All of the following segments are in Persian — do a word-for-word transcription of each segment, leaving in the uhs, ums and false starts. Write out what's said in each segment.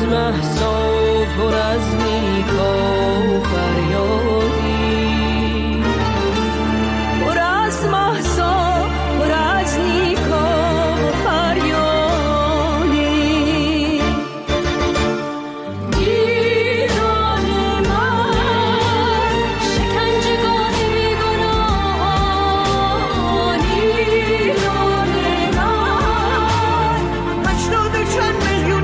مهسا پر از نیکا و فریادی، پر از مهسا پر از نیکا و فریادی. ایران من شکنجهگاه بیگناهان، ایران من هشتاد و چند میلیون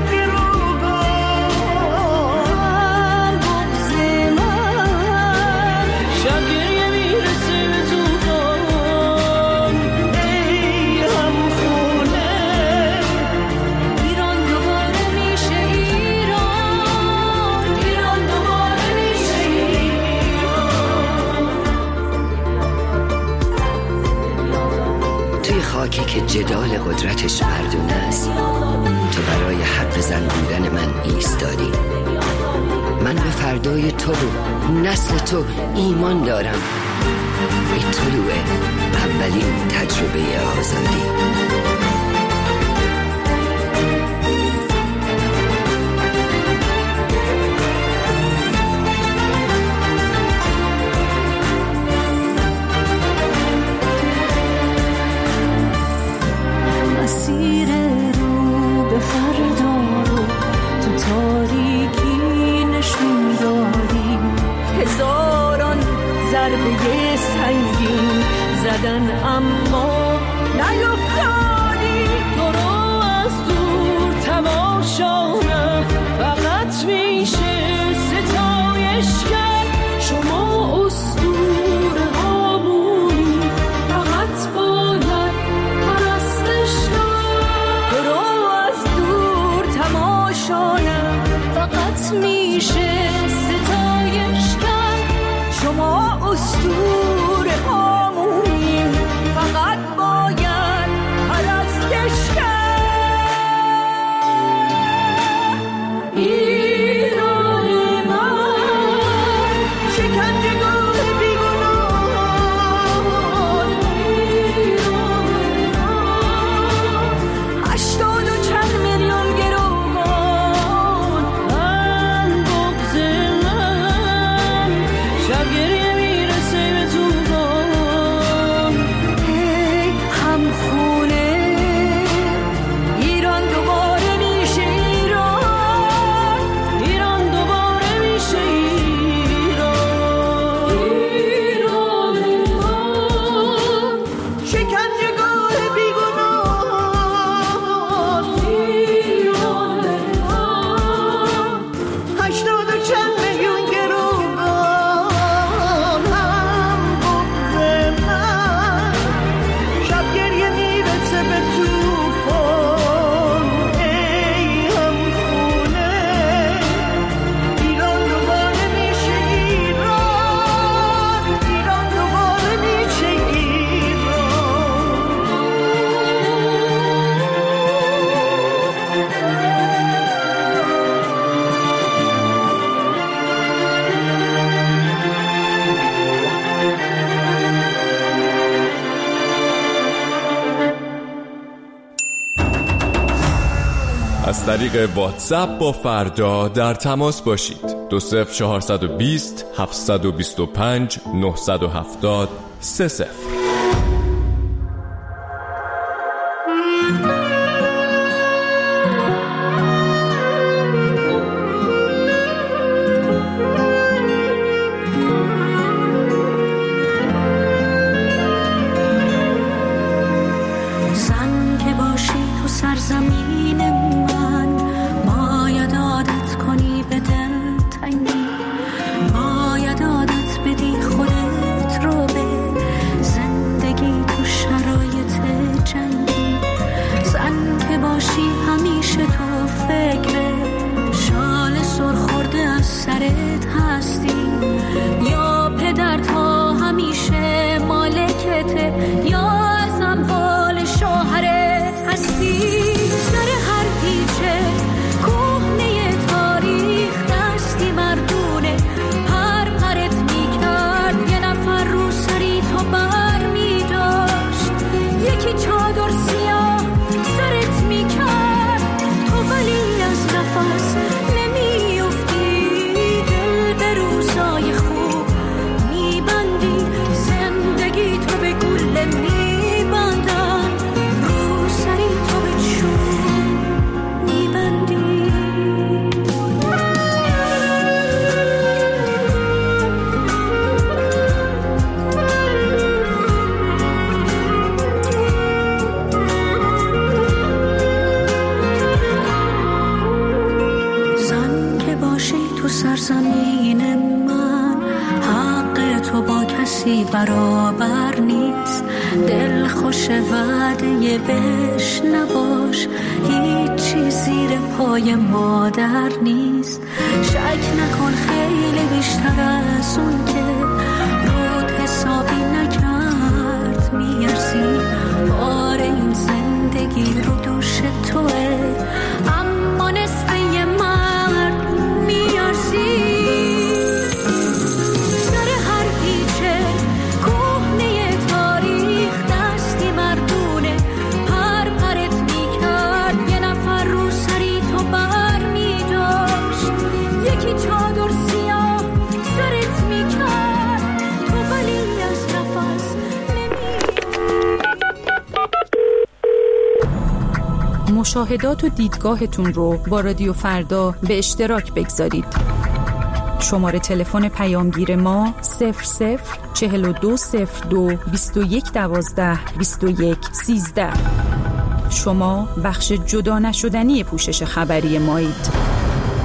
گروگان، بغض من شب گریه میرسه به طوفان. ای همخونه ایران دوباره میشه ایران، ایران دوباره میشه ایران. توی خاکی که جدال قدرتش مردونه است، تو برای حق زن بودن من ایستادی. من به فردای تو و نسل تو ایمان دارم، به طلوع اولین تجربه آزادی. مسیر رو به فردا رو تو تاریکی نشون دادی، هزاران ضربه سنگین زدن اما نیفتادی. تو رو از دور تماشا نه فقط میشه ستایش کرد، شما اسطوره هامونی فقط باید پرستش کرد. تو رو از دور تماشا نه فقط میشه ستایش کرد، شما اسطوره هامونی فقط باید پرستش کرد. ایران من شکنجهگاه بیگناهان، ایران من هشتاد و چند میلیون گروگان، من بغض من شب گریه میرسه به طوفان. ای همخونه ایران دوباره میشه ایران، ایران دوباره میشه ایران. ایران من شکنجهگاه بیگناهان، ایران من هشتاد و چند میلیون گروگان، هم بغض من شب گریه میرسه به طوفان. ای همخونه ایران دوباره میشه ایران، ایران دوباره میشه از طریق واتساپ با فردا در تماس باشید. دو صفر چهارصد و بیست هفتصد و بیست و پنج نهصد و هفتاد سه صفر. زن که باشی تو سرزمین من، باید عادت کنی به دلتنگی، باید عادت بدی خودت رو به زندگی. کسی برابر نیست. دل خوش وعده بهش نباش، هیچی زیر پای مادر نیست. شک نکن خیلی بیشتر از اون که رود حسابی نکرد میارزی. بار این زندگی رو دوش توه، اما نصف یه مرد میارزی. سر هر پیچه کهنه تاریخ دستی مردونه پر پرت میکرد. یه نفر رو سری تو بر میداشت، یکی چادر سیاه سرت میکرد، تو ولی از نفس مشاهدات و دیدگاهتون رو با رادیو فردا به اشتراک بگذارید. شماره تلفن پیامگیر ما صفر صفر چهل و دو صفر دو بیست و یک دوازده بیست و یک سیزده. شما بخش جدا نشدنی پوشش خبری مایید.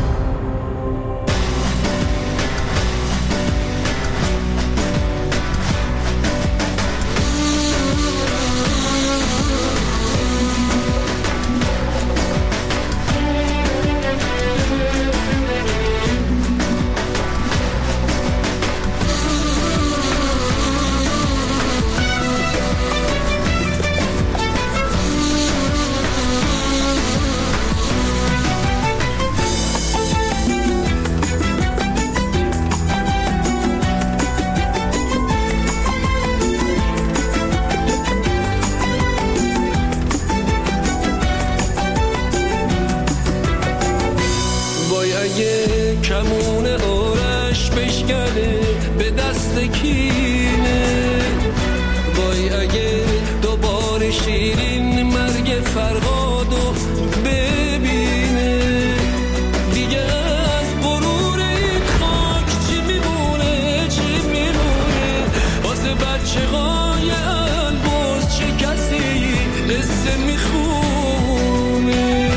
کمون آرش بشکنه به دست کینه، وای اگه دوباره شیرین مرگ فرهادو ببینه. دیگه از غرور این خاک چی میمونه چی میمونه، واسه بچه های البرز چه کسی قصه میخونه.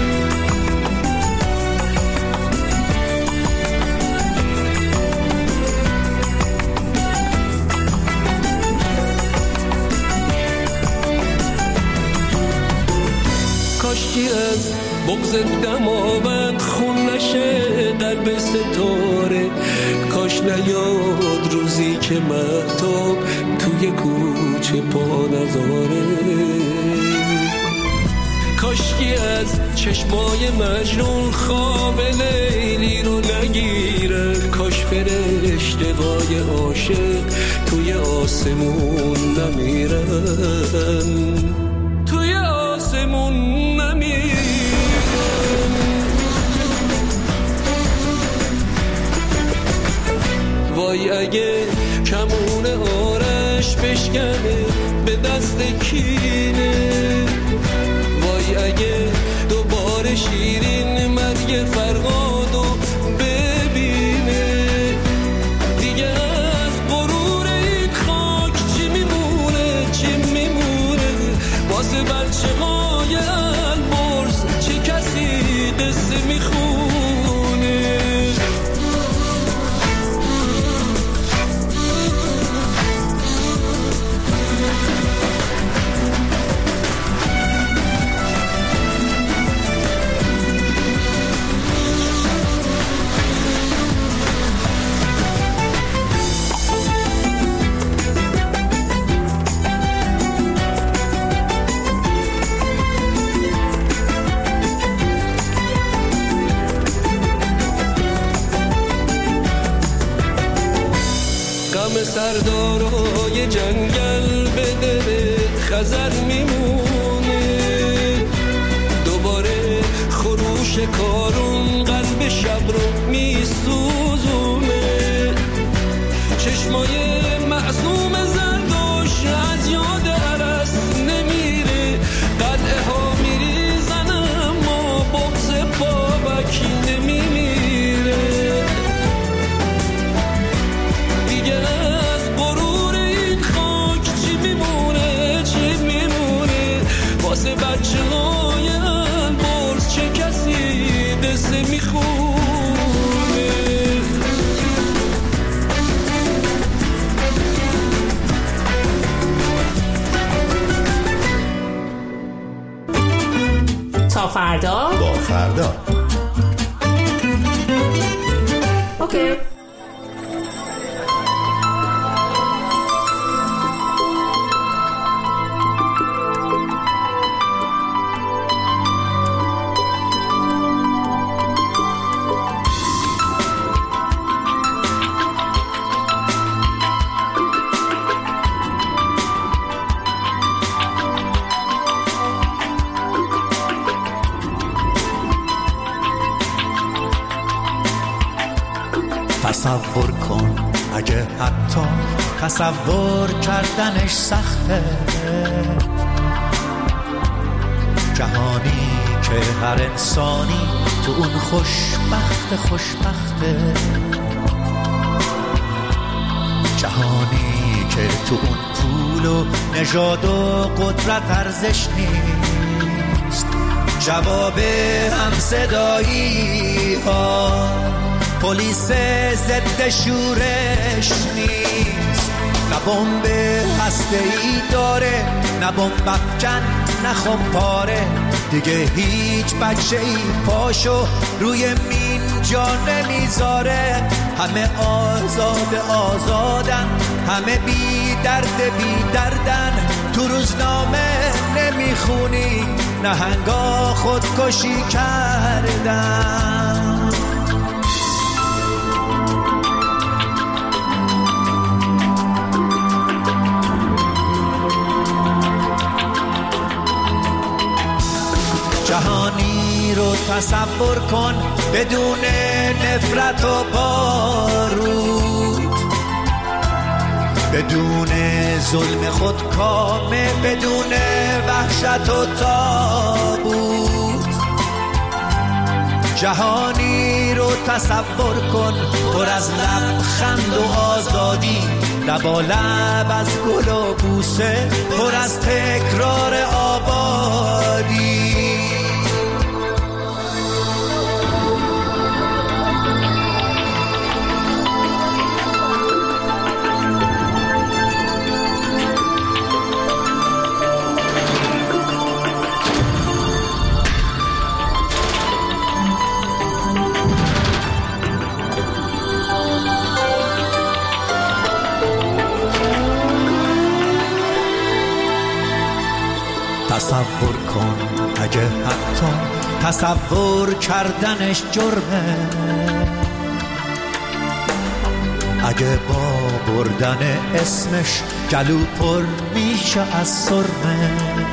کاشکی از بغض دماوند خون نشه قلب ستاره، کاش نیاد روزی که مهتاب توی کوچه پا نذاره. کاشکی از چشمای مجنون خواب لیلی رو نگیره، کاش فرشته‌های عاشق توی آسمون نمیرن، توی آسمون نمیرن. وای اگه کمون آرش بشکنه به دست کینه، وای اگه دوباره شیرین مرگ فرهادو ببینه. دیگه از غرور این خاک چی میمونه چی میمونه، واسه بچه های البرز چه کسی قصه میخونه. سردارای جنگل به دل خزر میمونه، دوباره خروش کارون قلب شب رو میسوزونه. چشمای معصوم زردوش از یاد عرس نمیره، قلعه ها میریزن اما بغض بابکی نمیمیره. دیگه از غرور این خاک چی میمونه چی میمونه، واسه بچه های البرز چه کسی قصه میخونه. فردا با فردا. اوکی. تصور کن اگه حتی تصور کردنش سخته، جهانی که هر انسانی تو اون خوشبخت خوشبخته، جهانی که تو اون پول و نژاد و قدرت ارزش نیست، جواب هم صدایی ها پلیس ضد شورش نیست، نه بمب هسته‌ای داره نه بمب افکن نه خمپاره، دیگه هیچ بچه‌ای پاشو روی مین جا نمیذاره، همه آزاد آزادن، همه بی درد بی دردن، تو روزنامه نمیخونی نهنگا خودکشی کردن. جهانی رو تصور کن بدون نفرت و بارود، بدون ظلم خودکامه، بدون وحشت و تابوت، جهانی رو تصور کن پر از لبخند و آزادی، لبا لب از گل و بوسه، پر از تکرار آبادی. تصور کن اگه حتی تصور کردنش جرمه، اگه با بردن اسمش گلو پر میشه از سرمه،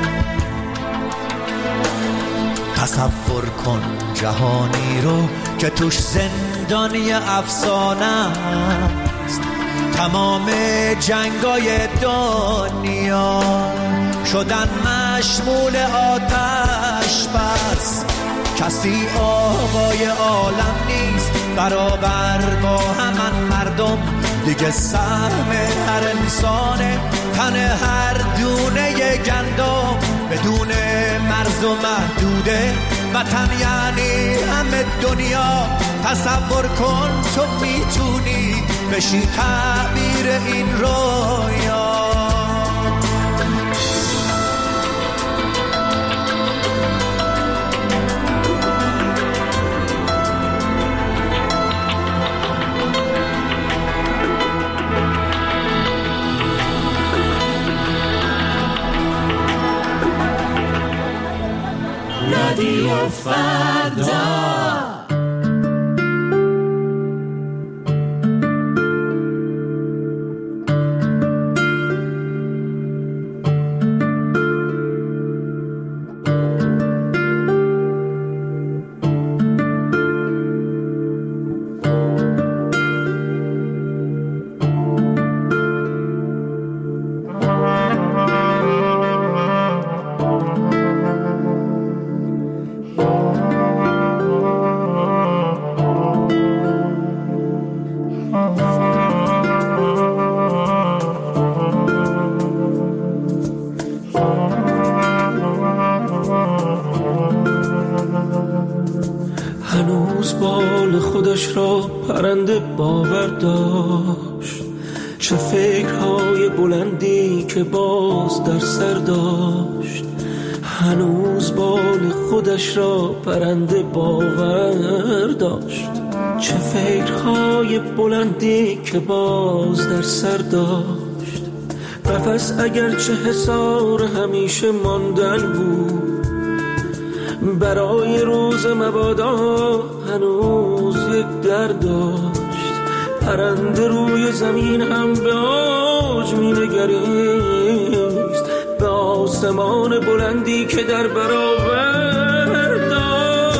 تصور کن جهانی رو که توش زندانی افسانه است، تمام جنگای دنیا شدن مشمول آتش بس، کسی آقای عالم نیست برابر با همان مردم، دیگه سهم هر انسانه تن هر دونه گندم، بدون مرز و محدوده وطن یعنی همه دنیا. تصور کن تو میتونی بشی تعبیر این رویا. رادیو فردا. هنوز بال خودش را پرنده باور داشت، چه فکرهای بلندی که باز در سر داشت. هنوز بال خودش را پرنده باور داشت. چه فکرهای بلندی که باز در سر داشت. قفس اگرچه حصار همیشه ماندن بود، برای روز مبادا هنوز یک در داشت. پرنده روی زمین هم به اوج می نگریست، به آسمان بلندی که در برابر داشت.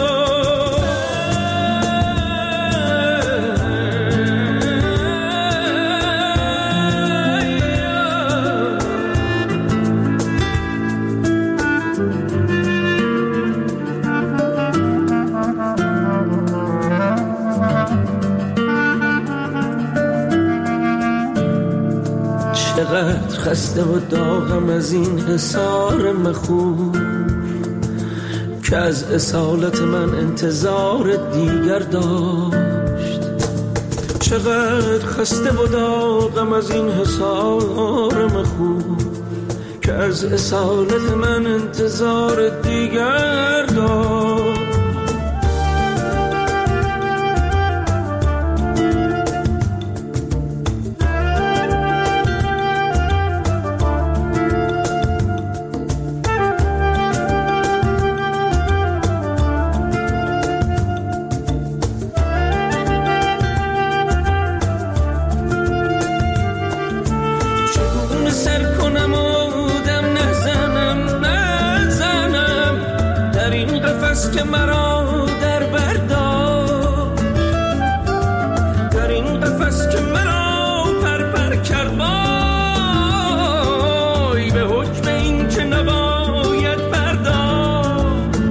چقدر خسته و داغم از این حصار مخوف که از اصالت من انتظار دیگر داشت. چقدر خسته و داغم از این حصار مخوف که از اصالت من انتظار دیگر داشت. که مرا در برداشت، در این قفس که مرا پر پر کرد، وای به حکم این که نباید پرداخت.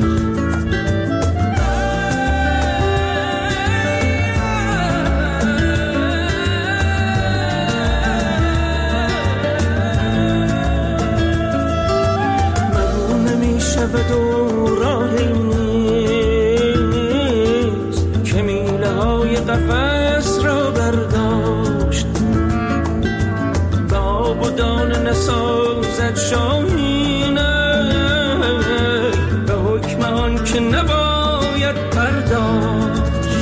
مگو نمی شود و راهی قفس را برداشت، به آب و دانه نسازد شاهینه، به حکم آن که نباید پرداخت.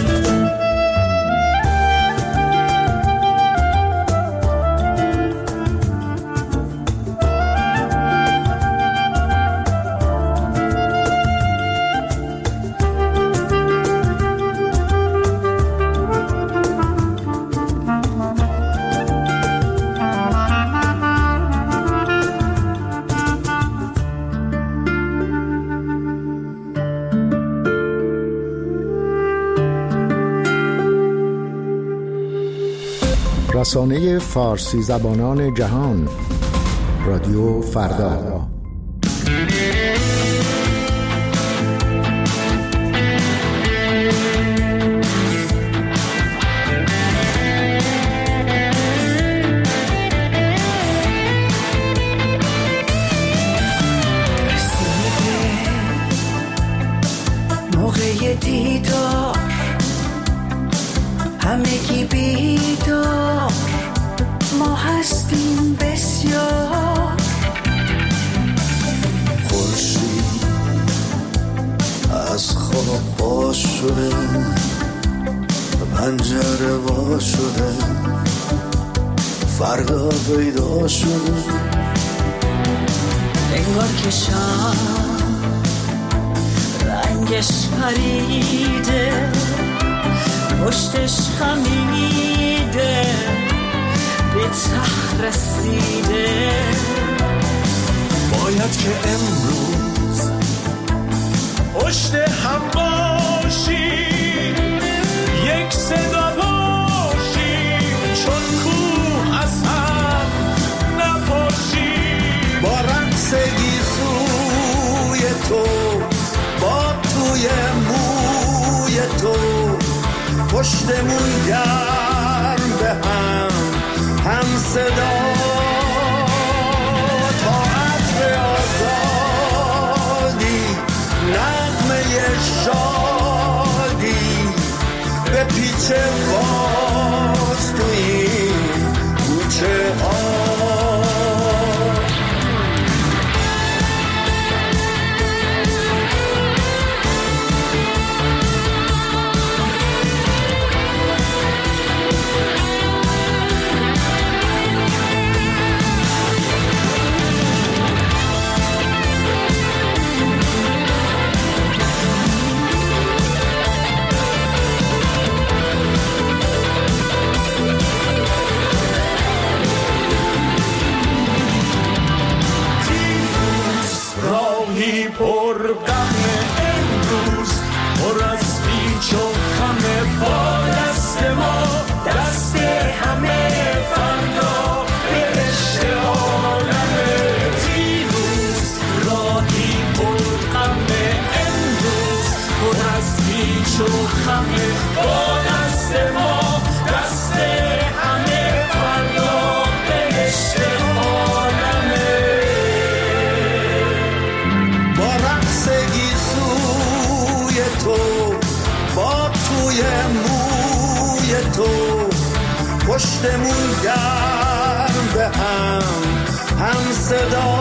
رسانه فارسی زبانان جهان، رادیو فردا. موقع دیدار همگی بیدار، ما هستیم بسیار. خورشید از خواب باز شده، پنجره وا شده، فردا پیدا شده. انگار که شام رنگش پریده، پشتش خمیده، به ته رسیده. باید که امروز پشت هم باشیم، یک صدا باشیم، چون کوه از هم نپاشیم. با رقص گیسوی تو، با توی موی تو، پشتمون گرم به هم هم صدا. تا عطر آزادی، نغمه شادی، به پیچ باز تو این کوچه ها. راهی پر غم امروز، پر از پیچ و خم با دست ما، دست همه فردا بهشت عالم دیروز. راهی پر غم امروز، پر از پیچ و خم با دست ما، دست همه فردا بهشت عالم. با رقص گیسوی تو، با توی موی تو، پشتمون گرم به هم هم صدا،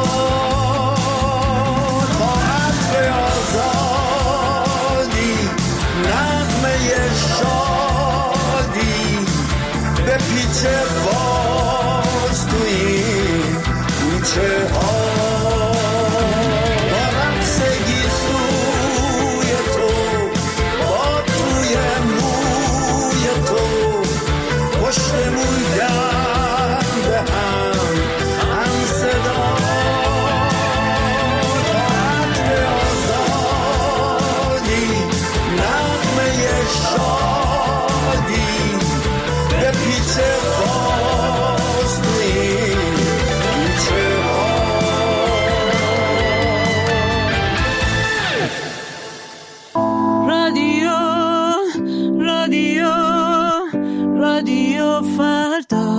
تا عطر آزادی نغمه شادی به پیچ باز تو این کوچه ها. با رقص گیسوی تو، با توی موی تو، پشتمون گرم به هم هم صدا، تا عطر آزادی نغمه شادی به پیچ باز تو این کوچه ها. رادیو رادیو رادیو فردا.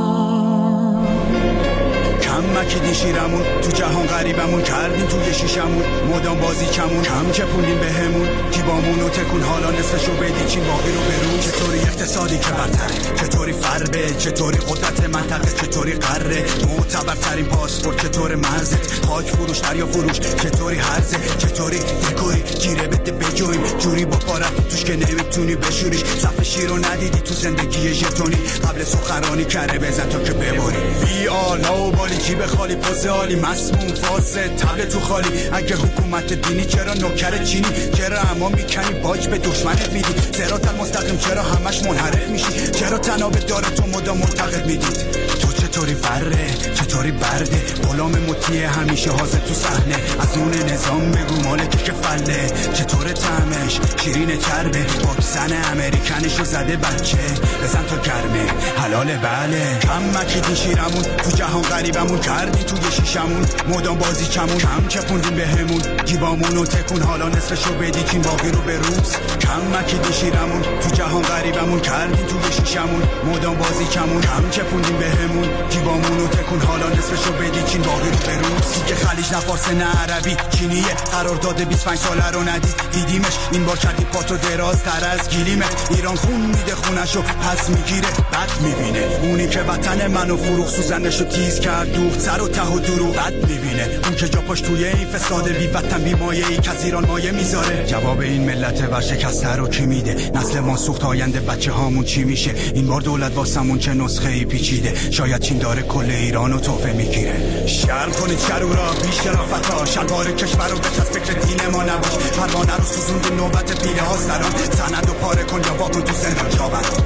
کم مکیدی شیرمون تو جهان غریبمون کردیم توی شیشمون، مدام بازی کمون کم چپونیم به همون، جیبامون رو تکون حالا نصفشو بدی چین باقی رو برون. چطوری اقتصادی که برتره، چطوری فربه، چطوری قدرت منطقه، چطوری قره، معتبرترین پاسپورت چطور مرزت، خاک فروش دریا فروش چطوری هرزه، چطوری دکوری گیره بده بجویم جوری با پارت توش که نمیتونی بشوریش. صف شیر رو ندیدی تو زندگی ژتونی، قبل سخنرانی کره بزن تا که ببری. بی آلا و بالی جیب خالی پوز عالی، مسموم فاسد تبل تو خالی. اگه حکومت دینی چرا نوکر چینی، چرا اما میکنی باج به دشمنت میدی، صراط المستقیم چرا همش منحرف میشی، چرا تناب داره تو مدام معتقد میدید. تو چطوری بره، چطوری برده، غلام مطیع همیشه حاضر تو صحنه، از اون نظام بگو مالک که فله، چطور طعمش شیرین چربه، واکسن امریکنشو زده بچه، بزن تا گرمه حلاله بله. کم مکیدی شیرمون تو جهان غریبمون کردی توی شیشمون، مدام بازی کمون کم چپوندیم به همون، جیبامونو تکون حالا نصفشو بدی کین باقی رو به روز. کم مکیدی شیرمون تو جهان غریبمون کردی توی شیشمون، مدام بازی کمون کم چپوندیم به همون، جیبامونو تکون حالا نصفشو بدی کین باقی رو به روز. که خلیج نه فارسی نه عربی چینیه، قرارداد بیست و پنج ساله رو ندید دیدیمش، این بار کردی پاتو دراز تر از گلیمت. ایران خون میده خونشو پس میگیره بد میبینه، اونی که وطن منو فروخ سوزنشو تیز کرد دوخت سر و ته و دروغ بد میبینه، اون که جا پاش توی این فساد بی وطن بی مایه ای که از ایران مایه میذاره. جواب این ملت ورشکسته رو کی میده، نسل ما سوخت آینده بچه هامون چی میشه، این بار دولت واسمون چه نسخه ای پیچیده، شاید چین داره کل ایرانو تحفه میگیره. شرم کنید شرورا بی شرافتا، شلوار کشور رو بچ از فکر دین ما نباش، پروانه رو سوزوند نوبت پیله ها سران، سند و پاره کن یا واکن تو زندان جاوت.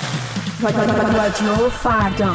رادیو فردا.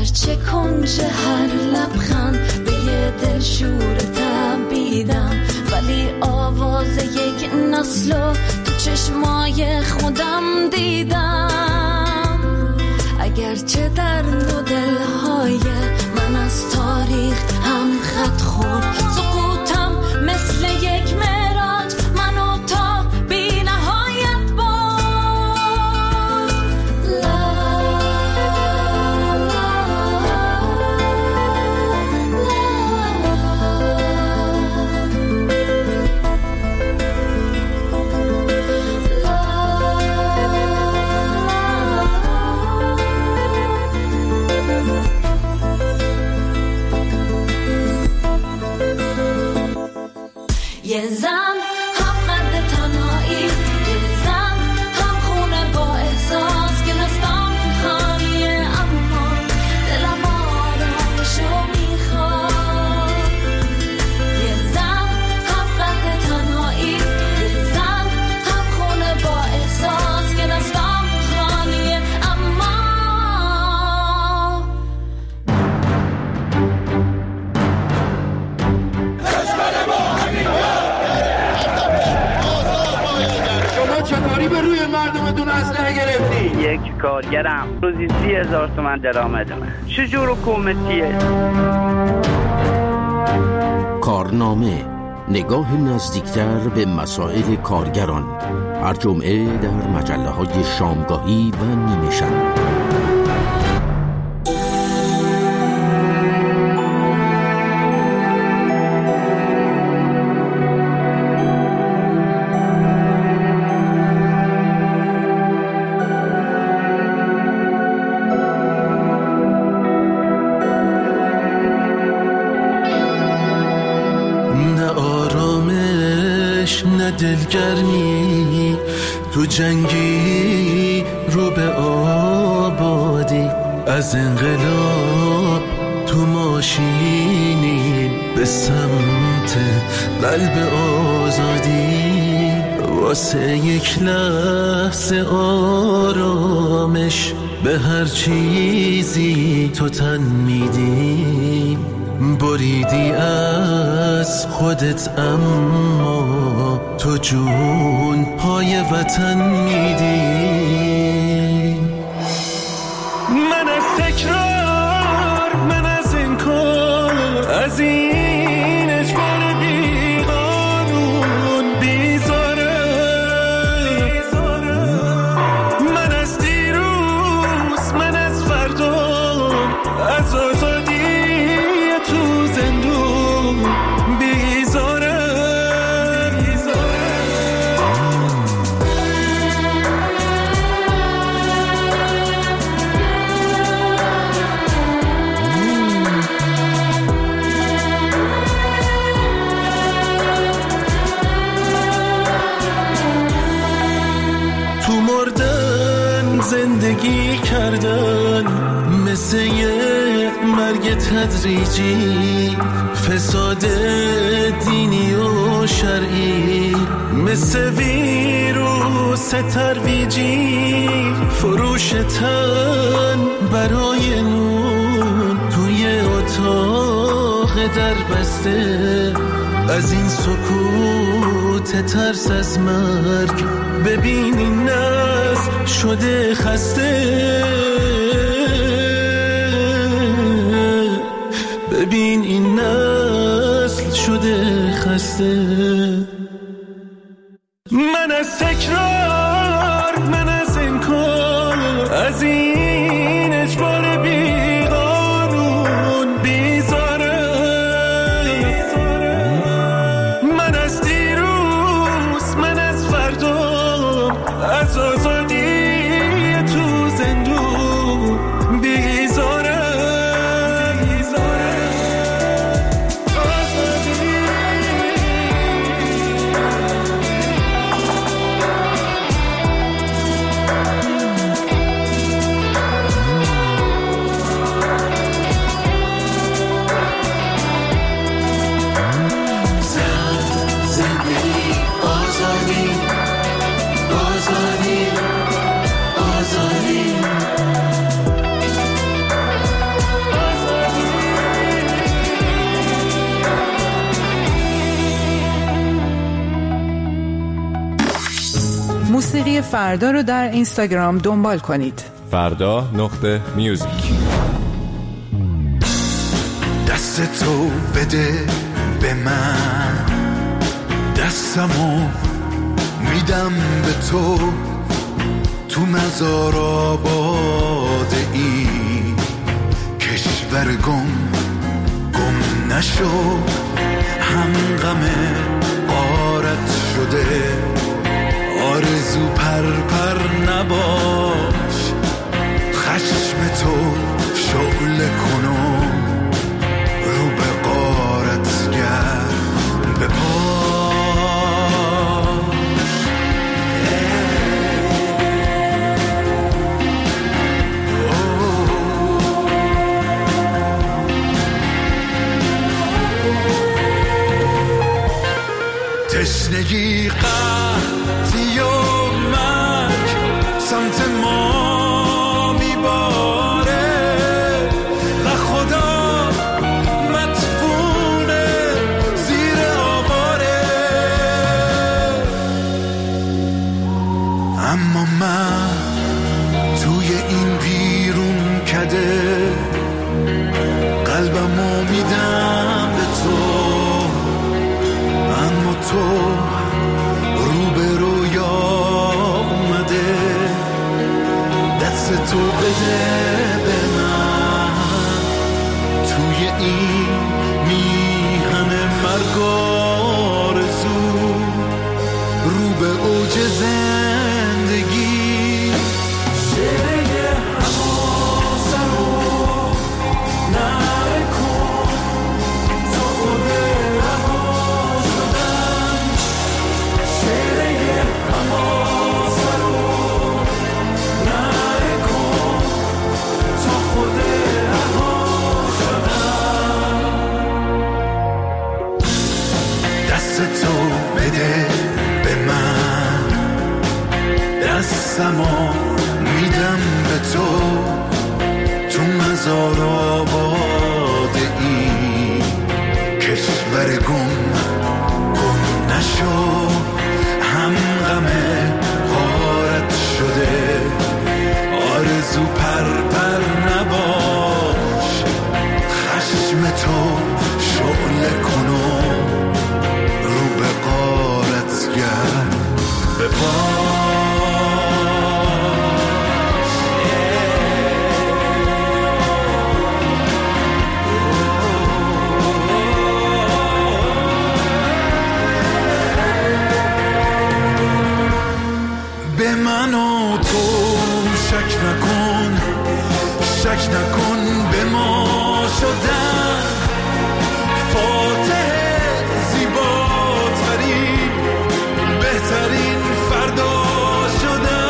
اگرچه کنج هر لبخند به یه دل شور تبیدم، ولی آواز یک نسلو تو چشمای خودم دیدم. اگرچه در دو دلهای من از تاریخ هم خط خورد، سقوطم مثل یک معراج منو تا بی نهایت برد. لا یه زن هم قد تنهایی، یه زن هم خونه با احساس که دستام خالیه اما دلم آرامشو میخواد. یه زن هم قد تنهایی، یه زن هم خونه با احساس که دستام خالیه اما چطوری به روی مردمتون اسلحه گرفتی؟ یک کارگرم روزی سی هزار تومن درآمد من. چجور حکومتیه؟ کارنامه، نگاه نزدیکتر به مسائل کارگران، هر جمعه در مجله های شامگاهی و نیمه شب. دلگرمی تو جنگی رو به آبادی، از انقلاب تو ماشینی به سمت قلب آزادی، واسه یک لحظه آرامش به هر چیزی تو تن میدی، بریدی از خودت اما تو جون های وطن میدی. من از تکرار، من از انکار، از این اجبار بی قانون بیزارم. من از دیروز، من از فردا، از آزادی تو زندون بیزارم. تو مردن زندگی کردن مثل یه مرگ تدریجی، فساد دینی و شرعی مثل ویروس ترویجی، فروش تن برای نون توی اتاق در بسته، از این سکوت ترس از مرگ ببین این نسل شده خسته، ببین این نسل شده خسته. من از تکرار، من از انکار، از این اجبار بی قانون بیزارم. من از دیروز، من از فردا، از آزادی تو زندون بیزارم. رادیوی فردا رو در اینستاگرام دنبال کنید. فردا نقطه میوزیک. دست تو بده به من، دستمو میدم به تو، تو مزار آباد این کشور گم گم نشو، هم غم غارت شده، آرزو پر پر نباش، خشم تو شعله کنو رو به غارت گرد بپاش. تشنگی قحطی و مرگ سمت ما میباره و خدا مدفونه زیر آواره، اما من توی این بیرون کده قلبمو میدم به تو، اما تو رو به رویا اومده، دست تو بده به من، توی این میهن مرگ آرزو رو به اوج زندگی. شعله حواسه رو نکن تا خود رها شدن، شعله حواسه رو نکن تا خود رها شدن. دست تو بده به من، دستمو میدم به تو، تو مزار آباد این کشور گم گم نشو، هم غم غارت شده، آرزو پر پر نباش، خشم تو شعله کنو رو به غارت گرد بپاش. به من و تو شک نکن، شک نکن به ما شدن، فاتح زیباترین بهترین فردا شدن.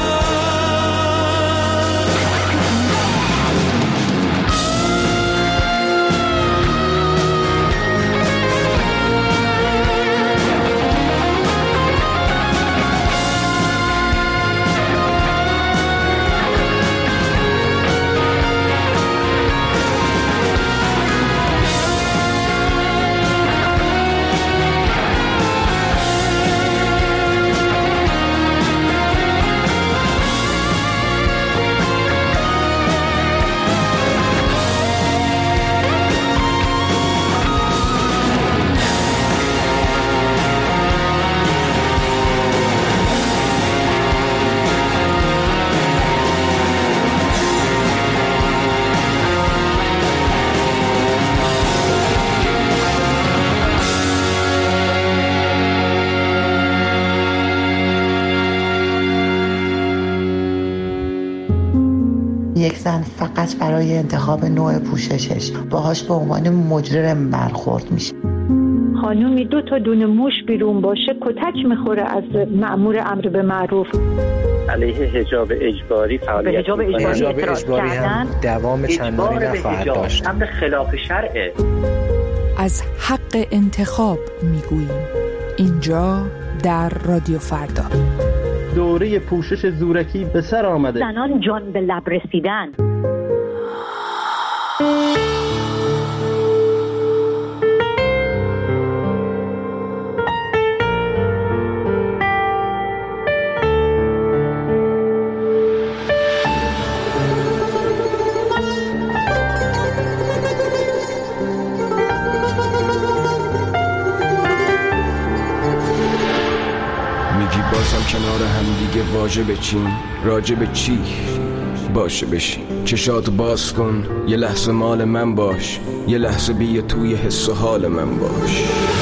یک زن فقط برای انتخاب نوع پوششش باهاش به عنوان مجرم برخورد میشه. خانومی دو تا دونه موش بیرون باشه کتک میخوره از مأمور امر به معروف. علیه حجاب اجباری فعالیت حجاب اجباری, حجاب اجباری هم دوام چندانی نخواهد داشت. امر خلاف شرعه. از حق انتخاب میگوییم اینجا در رادیو فردا. دوره پوشش زورکی به سر آمده. زنان جان به لب رسیدن. کنار هم دیگه واجب چین راجب چی باشه بشین. چشاتو باز کن یه لحظه مال من باش، یه لحظه بیا توی حس و حال من باش.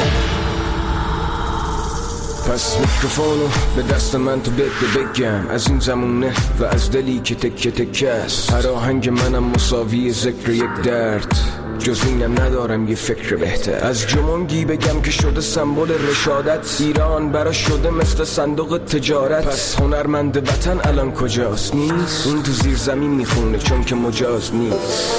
پس میکروفونو به دست من تو بده بگم از این زمونه و از دلی که تکه تکه است. هر آهنگ منم مساوی ذکر یک درد، جز اینم ندارم یه فکر بهتر. از جمونگی بگم که شده سمبل رشادت، ایران برا شده مثل صندوق تجارت. پس هنرمند وطن الان کجاست؟ نیست. اون تو زیر زمین میخونه چون که مجاز نیست.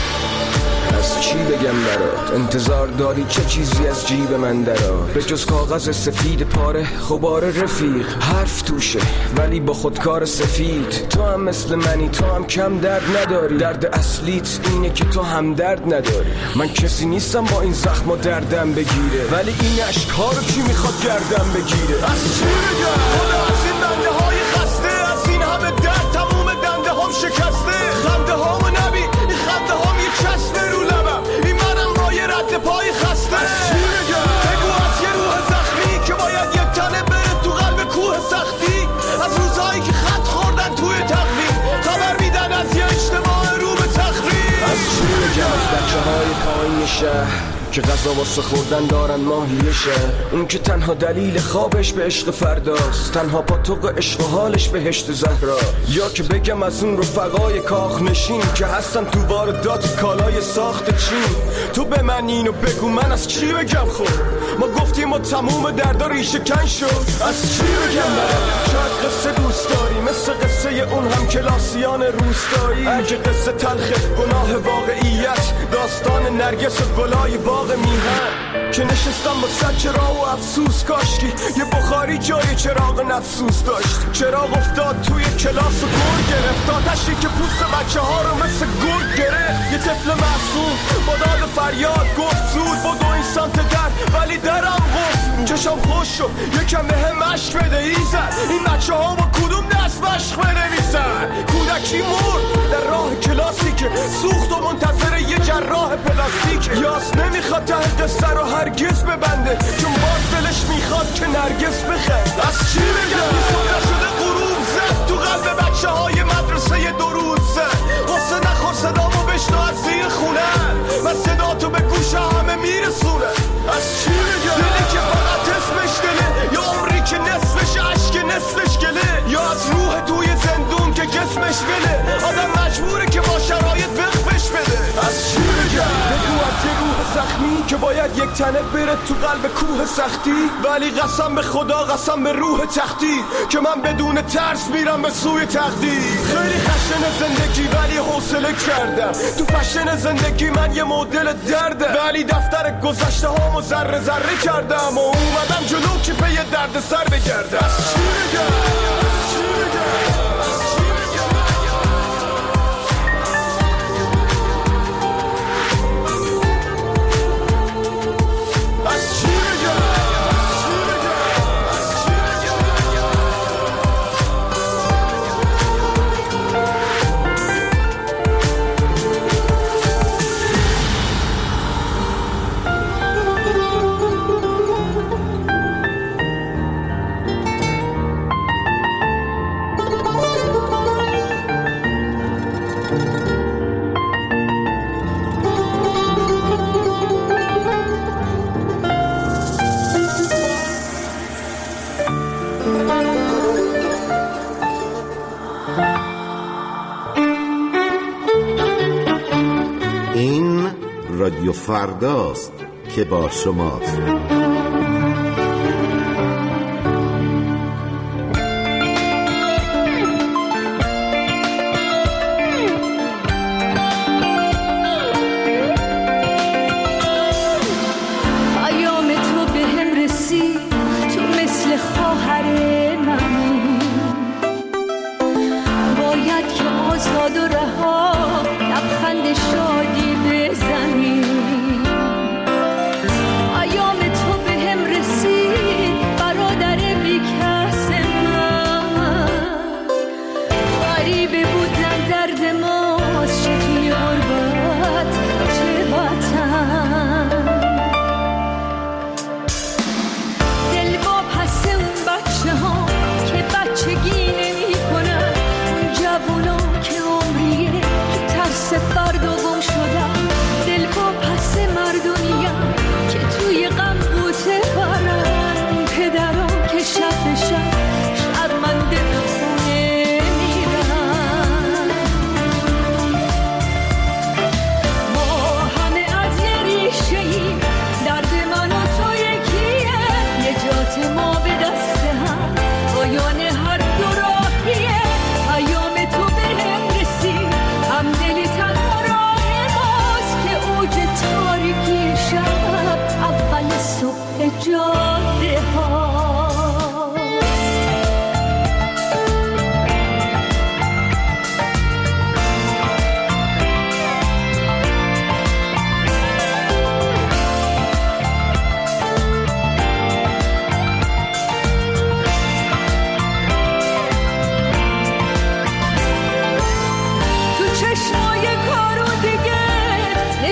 از چی بگم برات؟ انتظار داری چه چیزی از جیب من درار؟ به جز کاغذ سفید پاره خبار رفیق، حرف توشه ولی با خودکار سفید. تو هم مثل منی، تو هم کم درد نداری. درد اصلیت اینه که تو هم درد نداری. من کسی نیستم با این زخم و دردم بگیره، ولی این عشق ها رو کی میخواد گردم بگیره؟ از چی بگم؟ خدا از این بنده های خسته، از این همه درد تموم دنده هم شکسته. خنده ها و نبی این خنده هم یه چسبه رو لبم، این منم با یه رد پای خسته. از چی بگم؟ بگو از یه روح زخمی که باید یک تنه بره تو قلب کوه سختی. از روزهایی که خط خوردن توی تقویم، خبر میدن از یه اجتماع رو به تخریب. از چی بگم؟ از بچه های پایین شهر که غذا واسه خوردن دارن ماهیشه، اون که تنها دلیل خوابش به عشق فرداست، تنها پاتوق عشق و حالش بهشت زهرا. یا که بگم از اون رفقای کاخ نشین که هستن تو واردات کالای ساخت چین. تو به من اینو بگو من از چی بگم؟ خب ما گفتیم ما تموم دردا ریشه کن شد. از چی بگم برم؟ شاید قصه دوست داری مثل قصه اون هم کلاسیان روستایی. اگه قصه تلخه گناه واقعیت، داستان نرگس و گلای باغ میهن که نشستم با صد چراغ و افسوس. کاشکی یه بخاری جای چراغ نفسوس داشت. چراغ افتاد توی کلاس و گل گرفت، آتشی که پوست بچه ها رو مثل گل گرفت. یه طفل معصوم با داد فریاد گفت زود بدو این سمت در، ولی درم قفل بود. چشم خوش شد یکم به هم مشق بده ایزد، این بچه ها با کدوم دست مشق بنویسن؟ کودکی مرد در راه کلاسی که سوخت و منتظر یه جراح پلاستیک. یاس نمیخواد ته قصه رو هرگز ببنده، چون باز دلش میخواد که نرگس بخند. از چی بگم؟ صبح شده غروب زد تو قلب بچه های مدرسه درود زد. قصه نخور صدامو بشنو از زیر خونه، من صدا تو به گوش همه میرسونه. از چی بگم؟ دلی که فقط اسمش دله، یا عمری که نصفش عشق نصفش گله، یا از روح توی زندون که جسمش بله. آدم مجبوره که با شرایط وقفش بده. از چی بگم؟ بگو از یه روح زخمی که باید یک تنه بره تو قلب کوه سختی، ولی قسم به خدا قسم به روح تختی که من بدون ترس میرم به سوی تقدیر. خیلی خشن زندگی ولی حوصله کردم، تو فشن زندگی من یه مدل درده، ولی دفتر گذشته هامو ذره ذره کردم و اومدم جلو که به یه درد سر بگردم. از چی بگم؟ از چی بگم؟ رادیو فرداست که با شماست. پیام تو به هم رسید، تو مثل خواهر من باید که آزاد و رها لبخند شادی بزنی. پیام تو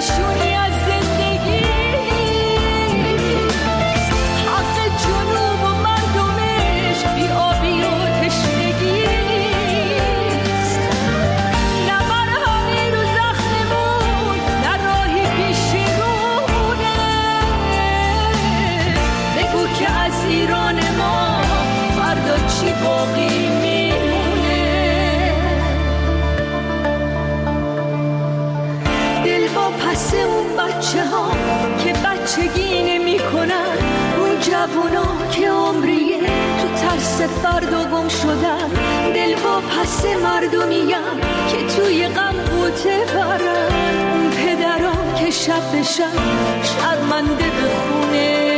نشونی از زندگی، حق جنوب و مردمش بی آبی و تشنگی نیست، نه مرهمی رو زخممون، نه راهی پیش رونه. بگو که از ایران ما فردا چی باقی میمونه. دل با پس اون بچه ها که بچگی نمی کنن، اون جوونا که عمریه تو ترس فردا گم شدن. دل با پس مردمیم که توی غم قوطه برن، اون پدران که شب به شب شرمنده به خونه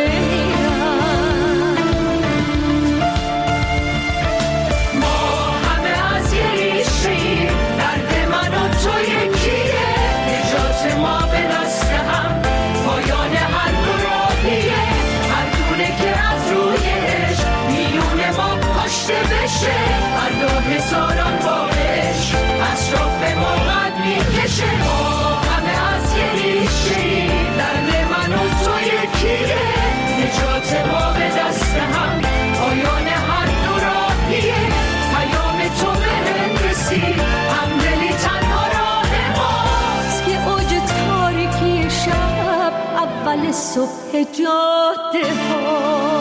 ما به دست هم، پایان هر دو راهیه، هر دونه که از رویش میون ما کشته بشه، هر دو هزاران بارش اطراف ما قد میکشه. ما همه از یه ریشه‌ای، درد من و تو یکیه، نجات ما به دست هم، پایان هر دو راهیه، پیام تو به من رسید، همدلی تنها راه ماست که اول صبح جاده ها.